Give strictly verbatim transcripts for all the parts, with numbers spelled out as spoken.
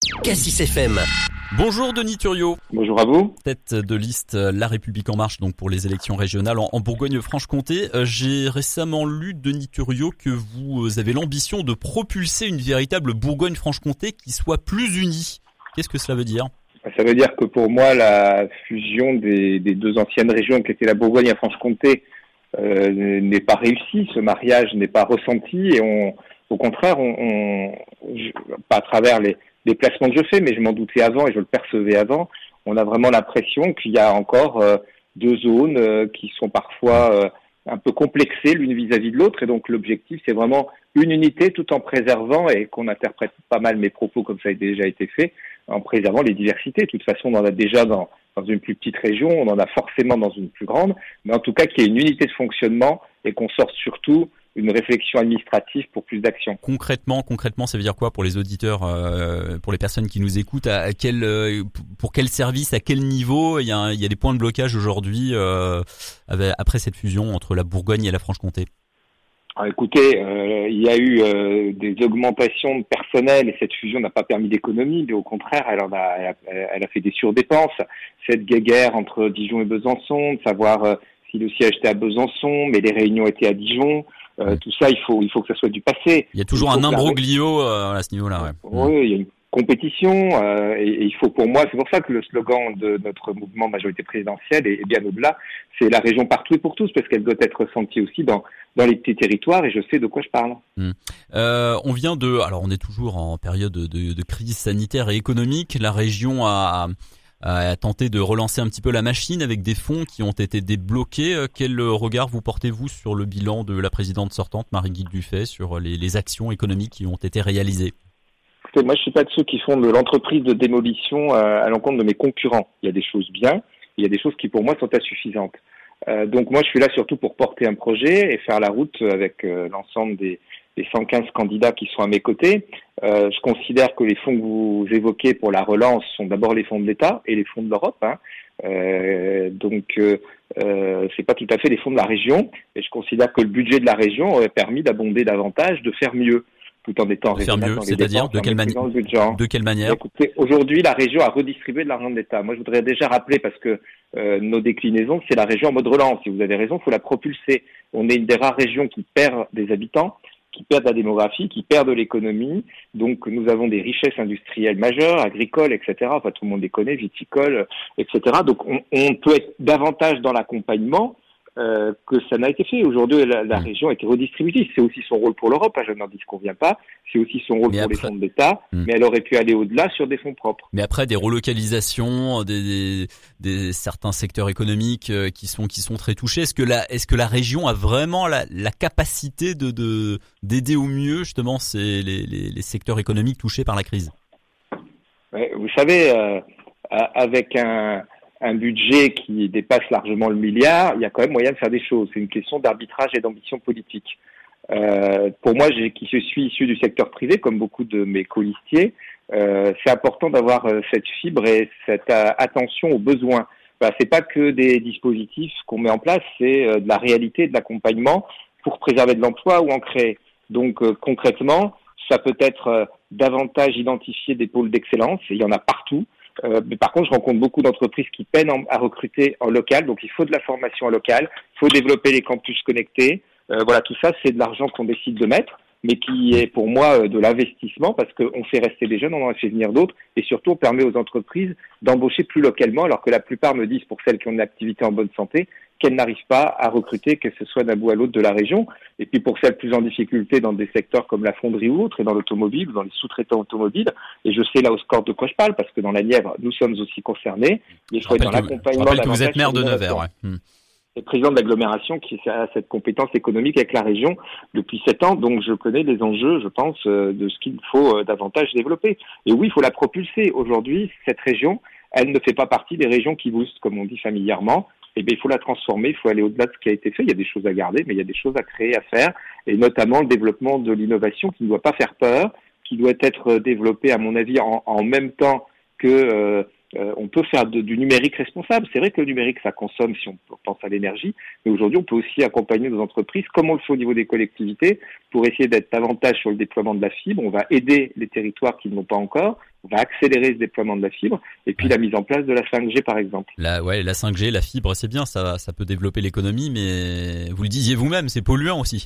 Cassis F M. Bonjour Denis Thuriot. Bonjour à vous. Tête de liste La République En Marche donc pour les élections régionales en, en Bourgogne-Franche-Comté. Euh, j'ai récemment lu, Denis Thuriot, que vous avez l'ambition de propulser une véritable Bourgogne-Franche-Comté qui soit plus unie. Qu'est-ce que cela veut dire ? Ça veut dire que pour moi, la fusion des, des deux anciennes régions qui étaient la Bourgogne et la Franche-Comté euh, n'est pas réussie. Ce mariage n'est pas ressenti et on, au contraire, on, on je, pas à travers les les placements que je fais, mais je m'en doutais avant et je le percevais avant, on a vraiment l'impression qu'il y a encore euh, deux zones euh, qui sont parfois euh, un peu complexées l'une vis-à-vis de l'autre. Et donc l'objectif, c'est vraiment une unité tout en préservant, et qu'on interprète pas mal mes propos comme ça a déjà été fait, en préservant les diversités. De toute façon, on en a déjà dans, dans une plus petite région, on en a forcément dans une plus grande, mais en tout cas qu'il y ait une unité de fonctionnement et qu'on sorte surtout une réflexion administrative pour plus d'action. Concrètement, concrètement, ça veut dire quoi pour les auditeurs, euh, pour les personnes qui nous écoutent, à, à quel, euh, pour quel service, à quel niveau il y a, il y a des points de blocage aujourd'hui euh, avec, après cette fusion entre la Bourgogne et la Franche-Comté? Alors, écoutez, euh, il y a eu euh, des augmentations de personnel et cette fusion n'a pas permis d'économie, mais au contraire, elle en a, elle a, elle a fait des surdépenses. Cette guéguerre entre Dijon et Besançon, de savoir euh, si le siège était à Besançon, mais les réunions étaient à Dijon. Euh, tout ça, il faut, il faut que ça soit du passé. Il y a toujours un imbroglio euh, à ce niveau-là. Ouais. Oui, il y a une compétition euh, et, et il faut pour moi, c'est pour ça que le slogan de notre mouvement majorité présidentielle est, est bien au-delà, c'est la région partout et pour tous, parce qu'elle doit être ressentie aussi dans dans les petits territoires et je sais de quoi je parle. Mmh. Euh, on vient de, alors on est toujours en période de, de, de crise sanitaire et économique. La région a a tenté de relancer un petit peu la machine avec des fonds qui ont été débloqués. Quel regard vous portez-vous sur le bilan de la présidente sortante, Marie-Guilde Dufay, sur les, les actions économiques qui ont été réalisées? Écoutez, moi, je suis pas de ceux qui font de l'entreprise de démolition à, à l'encontre de mes concurrents. Il y a des choses bien, il y a des choses qui, pour moi, sont insuffisantes. Euh, donc, moi, je suis là surtout pour porter un projet et faire la route avec euh, l'ensemble des les cent quinze candidats qui sont à mes côtés. Euh, je considère que les fonds que vous évoquez pour la relance sont d'abord les fonds de l'État et les fonds de l'Europe. Hein. Euh, donc, euh, euh, c'est pas tout à fait les fonds de la région. Et je considère que le budget de la région aurait permis d'abonder davantage, de faire mieux, tout en étant faire mieux, c'est-à-dire de quelle manière De quelle manière Écoutez, aujourd'hui, la région a redistribué de l'argent de l'État. Moi, je voudrais déjà rappeler, parce que euh, nos déclinaisons, c'est la région en mode relance. Si vous avez raison, il faut la propulser. On est une des rares régions qui perd des habitants, qui perdent la démographie, qui perdent de l'économie. Donc, nous avons des richesses industrielles majeures, agricoles, et cetera. Enfin, tout le monde les connaît, viticoles, et cetera. Donc, on, on peut être davantage dans l'accompagnement euh, que ça n'a été fait. Aujourd'hui, la, la région a été redistributive. C'est aussi son rôle pour l'Europe, hein, je n'en disconviens pas. C'est aussi son rôle mais pour après... les fonds de l'État, mmh. mais elle aurait pu aller au-delà sur des fonds propres. Mais après, des relocalisations, des, des, des certains secteurs économiques euh, qui sont qui sont très touchés. Est-ce que la est-ce que la région a vraiment la, la capacité de, de d'aider au mieux justement ces les, les, les secteurs économiques touchés par la crise? Ouais, vous savez, euh, avec un un budget qui dépasse largement le milliard, il y a quand même moyen de faire des choses. C'est une question d'arbitrage et d'ambition politique. Euh, pour moi, j'ai, qui je suis issu du secteur privé, comme beaucoup de mes colistiers, euh, c'est important d'avoir euh, cette fibre et cette euh, attention aux besoins. Bah, c'est pas que des dispositifs qu'on met en place, c'est euh, de la réalité, de l'accompagnement pour préserver de l'emploi ou en créer. Donc euh, concrètement, ça peut être euh, davantage identifier des pôles d'excellence, et il y en a partout. Euh, mais par contre, je rencontre beaucoup d'entreprises qui peinent en, à recruter en local, donc il faut de la formation en local, il faut développer les campus connectés. Euh, voilà, tout ça, c'est de l'argent qu'on décide de mettre, mais qui est pour moi euh, de l'investissement parce qu'on fait rester des jeunes, on en fait venir d'autres, et surtout on permet aux entreprises d'embaucher plus localement, alors que la plupart me disent, pour celles qui ont une activité en bonne santé, qu'elles n'arrivent pas à recruter, que ce soit d'un bout à l'autre de la région. Et puis pour celles plus en difficulté dans des secteurs comme la fonderie ou autre, et dans l'automobile, ou dans les sous-traitants automobiles, et je sais là au score de quoi je parle, parce que dans la Nièvre, nous sommes aussi concernés. Il faut être dans l'accompagnement. Je rappelle que vous êtes maire de Nevers, ouais. Hmm. Et président de l'agglomération qui a cette compétence économique avec la région depuis sept ans, donc je connais les enjeux, je pense, de ce qu'il faut davantage développer. Et oui, il faut la propulser. Aujourd'hui, cette région, elle ne fait pas partie des régions qui boostent, comme on dit familièrement. Eh bien, il faut la transformer, il faut aller au-delà de ce qui a été fait. Il y a des choses à garder, mais il y a des choses à créer, à faire, et notamment le développement de l'innovation qui ne doit pas faire peur, qui doit être développé, à mon avis, en, en même temps que euh, euh, on peut faire de, du numérique responsable. C'est vrai que le numérique, ça consomme si on pense à l'énergie, mais aujourd'hui, on peut aussi accompagner nos entreprises, comme on le fait au niveau des collectivités, pour essayer d'être davantage sur le déploiement de la fibre. On va aider les territoires qui ne l'ont pas encore, on va accélérer ce déploiement de la fibre, et puis ouais. la mise en place de la cinq G par exemple. La, ouais, la cinq G, la fibre, c'est bien, ça, ça peut développer l'économie, mais vous le disiez vous-même, c'est polluant aussi.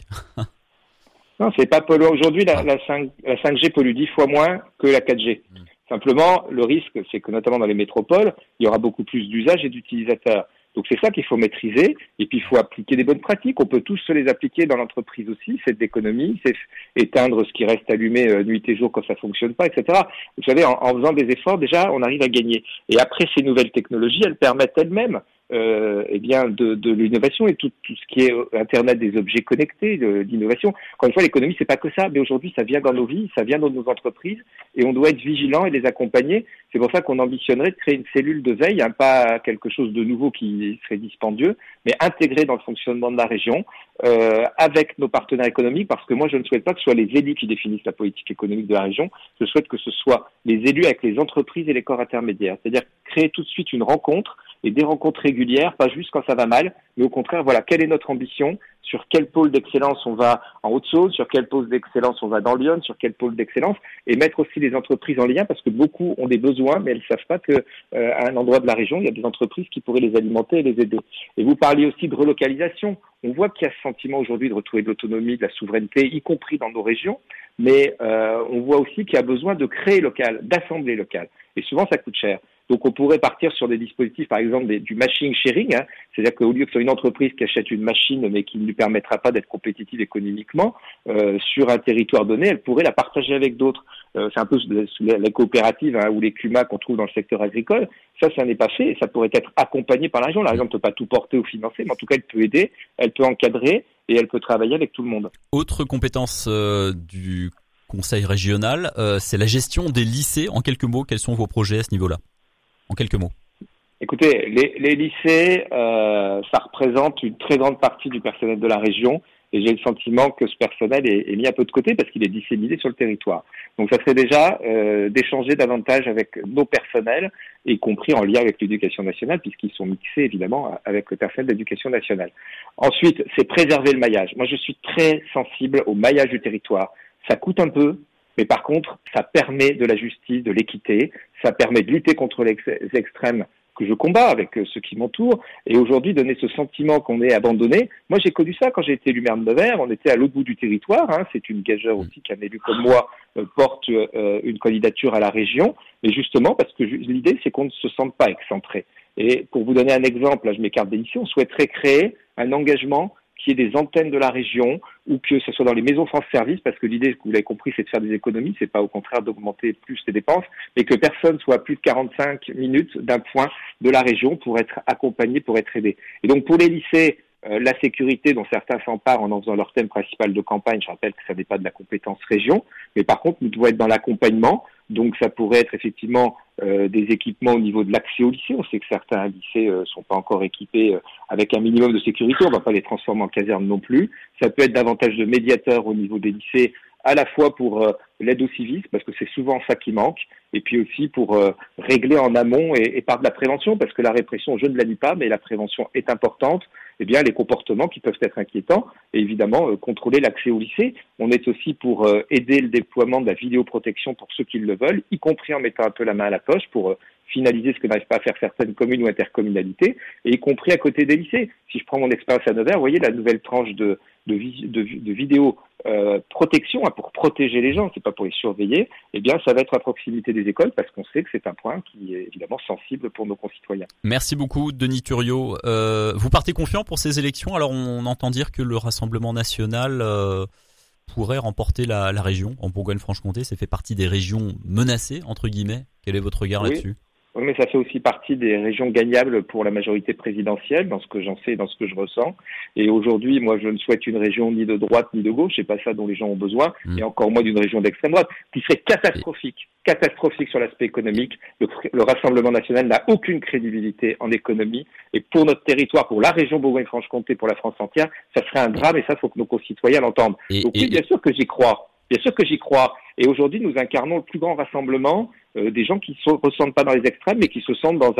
Non, c'est pas polluant. Aujourd'hui, la, la, cinq, la cinq G pollue dix fois moins que la quatre G. Mmh. Simplement, le risque, c'est que notamment dans les métropoles, il y aura beaucoup plus d'usages et d'utilisateurs. Donc c'est ça qu'il faut maîtriser, et puis il faut appliquer des bonnes pratiques. On peut tous se les appliquer dans l'entreprise aussi, c'est de l'économie, c'est éteindre ce qui reste allumé euh, nuit et jour quand ça fonctionne pas, et cetera. Vous savez, en, en faisant des efforts, déjà, on arrive à gagner. Et après, ces nouvelles technologies, elles permettent elles-mêmes Euh, eh bien de, de l'innovation et tout, tout ce qui est Internet des objets connectés, de, d'innovation. Encore une fois, l'économie, c'est pas que ça, mais aujourd'hui, ça vient dans nos vies, ça vient dans nos entreprises, et on doit être vigilant et les accompagner. C'est pour ça qu'on ambitionnerait de créer une cellule de veille, hein, pas quelque chose de nouveau qui serait dispendieux, mais intégré dans le fonctionnement de la région, euh, avec nos partenaires économiques, parce que moi, je ne souhaite pas que ce soit les élus qui définissent la politique économique de la région, je souhaite que ce soit les élus avec les entreprises et les corps intermédiaires. C'est-à-dire créer tout de suite une rencontre, et des rencontres régulières, pas juste quand ça va mal, mais au contraire, voilà, quelle est notre ambition, sur quel pôle d'excellence on va en Haute-Saône, sur quel pôle d'excellence on va dans Lyon, sur quel pôle d'excellence, et mettre aussi les entreprises en lien, parce que beaucoup ont des besoins, mais elles ne savent pas que euh, à un endroit de la région, il y a des entreprises qui pourraient les alimenter et les aider. Et vous parliez aussi de relocalisation. On voit qu'il y a ce sentiment aujourd'hui de retrouver de l'autonomie, de la souveraineté, y compris dans nos régions, mais euh, on voit aussi qu'il y a besoin de créer local, d'assembler local. Et souvent, ça coûte cher. Donc, on pourrait partir sur des dispositifs, par exemple, des, du machine sharing, hein, c'est-à-dire qu'au lieu que ce soit une entreprise qui achète une machine, mais qui ne lui permettra pas d'être compétitive économiquement, euh, sur un territoire donné, elle pourrait la partager avec d'autres. Euh, c'est un peu les coopératives, hein, ou les C U M A qu'on trouve dans le secteur agricole. Ça, ça n'est pas fait, et ça pourrait être accompagné par la région. La région ne peut pas tout porter ou financer, mais en tout cas, elle peut aider, elle peut encadrer, et elle peut travailler avec tout le monde. Autre compétence euh, du conseil régional, euh, c'est la gestion des lycées. En quelques mots, quels sont vos projets à ce niveau-là ? En quelques mots. Écoutez, les, les lycées, euh, ça représente une très grande partie du personnel de la région, et j'ai le sentiment que ce personnel est, est mis un peu de côté parce qu'il est disséminé sur le territoire. Donc ça serait déjà euh, d'échanger davantage avec nos personnels, y compris en lien avec l'éducation nationale, puisqu'ils sont mixés évidemment avec le personnel d'éducation nationale. Ensuite, c'est préserver le maillage. Moi, je suis très sensible au maillage du territoire. Ça coûte un peu, mais par contre, ça permet de la justice, de l'équité, ça permet de lutter contre les extrêmes que je combats avec ceux qui m'entourent, et aujourd'hui donner ce sentiment qu'on est abandonné. Moi, j'ai connu ça quand j'ai été élu maire de Nevers, on était à l'autre bout du territoire, hein. C'est une gageure aussi qu'un élu comme moi euh, porte euh, une candidature à la région, mais justement parce que l'idée, c'est qu'on ne se sente pas excentré. Et pour vous donner un exemple, là je m'écarte des lycées, on souhaiterait créer un engagement qui est des antennes de la région, ou que ce soit dans les maisons France Service, parce que l'idée, vous l'avez compris, c'est de faire des économies, c'est pas au contraire d'augmenter plus les dépenses, mais que personne soit à plus de quarante-cinq minutes d'un point de la région pour être accompagné, pour être aidé. Et donc pour les lycées, euh, la sécurité dont certains s'emparent en en faisant leur thème principal de campagne, je rappelle que ça n'est pas de la compétence région, mais par contre, nous devons être dans l'accompagnement. Donc ça pourrait être effectivement euh, des équipements au niveau de l'accès au lycée. On sait que certains lycées euh, sont pas encore équipés euh, avec un minimum de sécurité. On va pas les transformer en casernes non plus. Ça peut être davantage de médiateurs au niveau des lycées, à la fois pour euh, l'aide au civisme, parce que c'est souvent ça qui manque, et puis aussi pour euh, régler en amont et, et par de la prévention, parce que la répression, je ne la nie pas, mais la prévention est importante. Eh bien, les comportements qui peuvent être inquiétants, et évidemment, euh, contrôler l'accès au lycée. On est aussi pour euh, aider le déploiement de la vidéoprotection pour ceux qui le veulent, y compris en mettant un peu la main à la poche pour euh, finaliser ce que n'arrivent pas à faire certaines communes ou intercommunalités, et y compris à côté des lycées. Si je prends mon expérience à Nevers, vous voyez la nouvelle tranche de, de, de, de vidéo euh, protection, hein, pour protéger les gens, c'est pas pour les surveiller, eh bien ça va être à proximité des écoles, parce qu'on sait que c'est un point qui est évidemment sensible pour nos concitoyens. Merci beaucoup Denis Thuriot. Euh, vous partez confiant pour ces élections? Alors on entend dire que le Rassemblement national euh, pourrait remporter la, la région en Bourgogne-Franche-Comté. Ça fait partie des régions menacées, entre guillemets. Quel est votre regard oui. là-dessus? Oui, mais ça fait aussi partie des régions gagnables pour la majorité présidentielle, dans ce que j'en sais, dans ce que je ressens. Et aujourd'hui, moi, je ne souhaite une région ni de droite ni de gauche, c'est pas ça dont les gens ont besoin, mmh. et encore moins d'une région d'extrême droite, qui serait catastrophique, catastrophique sur l'aspect économique. Le, le Rassemblement national n'a aucune crédibilité en économie, et pour notre territoire, pour la région Bourgogne-Franche-Comté, pour la France entière, ça serait un drame, et ça, il faut que nos concitoyens l'entendent. Et, Donc oui, et, bien sûr que j'y crois. Bien sûr que j'y crois. Et aujourd'hui, nous incarnons le plus grand rassemblement euh, des gens qui ne se ressentent pas dans les extrêmes, mais qui se sentent dans un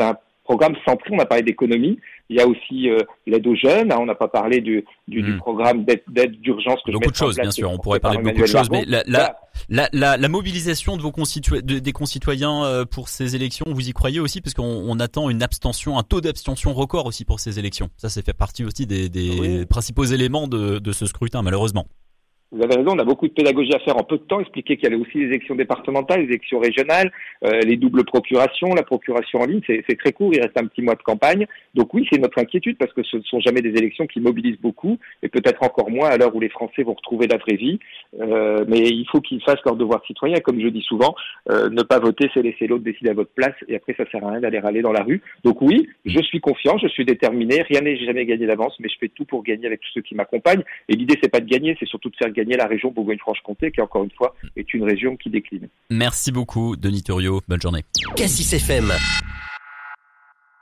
programmes centrés. On a parlé d'économie. Il y a aussi euh, l'aide aux jeunes. Hein, on n'a pas parlé du, du, mmh. du programme d'aide, d'aide d'urgence. Que beaucoup de choses, bien sûr. On pourrait parler de beaucoup de choses, mais la, la, la, la, la mobilisation de vos concitoyens, de, des concitoyens euh, pour ces élections, vous y croyez aussi, parce qu'on on attend une abstention, un taux d'abstention record aussi pour ces élections. Ça, ça fait partie aussi des, des oui. principaux éléments de, de ce scrutin, malheureusement. Vous avez raison, on a beaucoup de pédagogie à faire en peu de temps, expliquer qu'il y a aussi les élections départementales, les élections régionales, euh, les doubles procurations, la procuration en ligne, c'est, c'est très court, il reste un petit mois de campagne. Donc oui, c'est notre inquiétude parce que ce ne sont jamais des élections qui mobilisent beaucoup et peut-être encore moins à l'heure où les Français vont retrouver la vraie vie. Euh, mais il faut qu'ils fassent leur devoir citoyen. Comme je dis souvent, euh, ne pas voter, c'est laisser l'autre décider à votre place et après ça sert à rien d'aller râler dans la rue. Donc oui, je suis confiant, je suis déterminé, rien n'est jamais gagné d'avance, mais je fais tout pour gagner avec tous ceux qui m'accompagnent. Et l'idée, c'est pas de gagner, c'est surtout de faire gagner la région Bourgogne-Franche-Comté, qui encore une fois est une région qui décline. Merci beaucoup, Denis Thuriot. Bonne journée. Cassis F M.